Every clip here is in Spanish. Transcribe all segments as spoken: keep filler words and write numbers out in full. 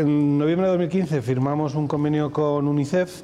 en noviembre de dos mil quince firmamos un convenio con UNICEF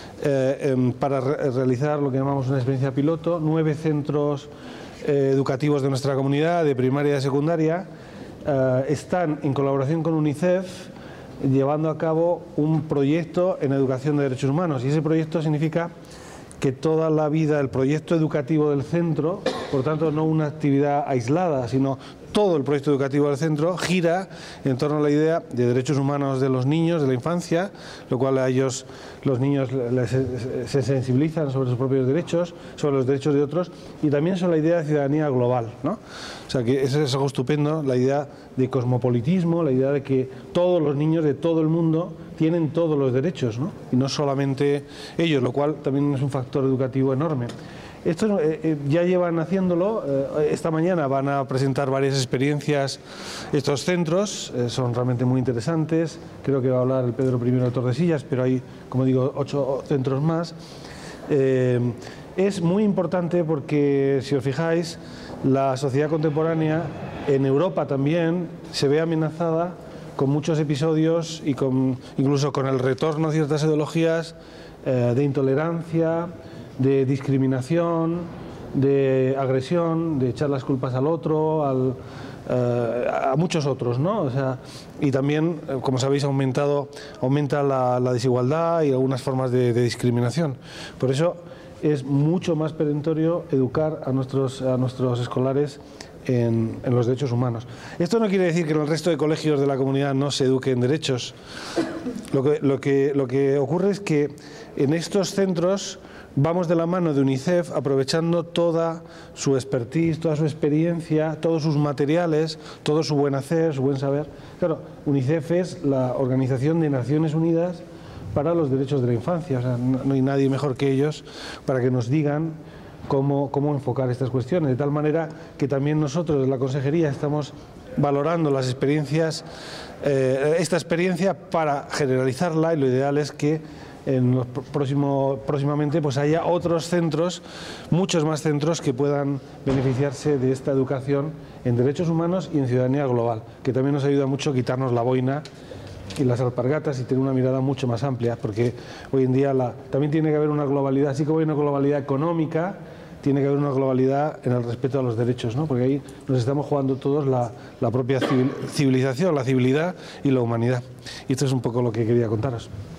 eh, eh, para re realizar lo que llamamos una experiencia piloto. Nueve centros eh, educativos de nuestra comunidad, de primaria y de secundaria, eh, están en colaboración con UNICEF llevando a cabo un proyecto en educación de derechos humanos. Y ese proyecto significa que toda la vida, el proyecto educativo del centro, por tanto no una actividad aislada, sino todo el proyecto educativo del centro gira en torno a la idea de derechos humanos de los niños, de la infancia, lo cual a ellos, los niños, les, se sensibilizan sobre sus propios derechos, sobre los derechos de otros, y también sobre la idea de ciudadanía global, ¿no? O sea que eso es algo estupendo, la idea de cosmopolitismo, la idea de que todos los niños de todo el mundo tienen todos los derechos, ¿no? Y no solamente ellos, lo cual también es un factor educativo enorme. Esto eh, ya llevan haciéndolo, eh, esta mañana van a presentar varias experiencias estos centros, eh, son realmente muy interesantes, creo que va a hablar el Pedro primero de Tordesillas, pero hay, como digo, ocho centros más. Eh, es muy importante porque, si os fijáis, la sociedad contemporánea, en Europa también, se ve amenazada con muchos episodios y con, incluso con el retorno a ciertas ideologías eh, de intolerancia, de discriminación, de agresión, de echar las culpas al otro, al, eh, a muchos otros, ¿no? O sea, y también, como sabéis, ha aumentado, aumenta la, la desigualdad y algunas formas de, de discriminación. Por eso es mucho más perentorio educar a nuestros, a nuestros escolares en, en los derechos humanos. Esto no quiere decir que en el resto de colegios de la comunidad no se eduque en derechos. Lo que, lo que, lo que ocurre es que en estos centros vamos de la mano de UNICEF, aprovechando toda su expertise, toda su experiencia, todos sus materiales, todo su buen hacer, su buen saber. Claro, UNICEF es la Organización de Naciones Unidas para los Derechos de la Infancia. O sea, no hay nadie mejor que ellos para que nos digan cómo, cómo enfocar estas cuestiones. De tal manera que también nosotros, de la Consejería, estamos valorando las experiencias, eh, esta experiencia para generalizarla, y lo ideal es que en los próximo, próximamente pues haya otros centros, muchos más centros que puedan beneficiarse de esta educación en derechos humanos y en ciudadanía global, que también nos ayuda mucho a quitarnos la boina y las alpargatas y tener una mirada mucho más amplia, porque hoy en día la, también tiene que haber una globalidad, así como hay una globalidad económica, tiene que haber una globalidad en el respeto a los derechos, ¿no? Porque ahí nos estamos jugando todos la, la propia civilización, la civilidad y la humanidad. Y esto es un poco lo que quería contaros.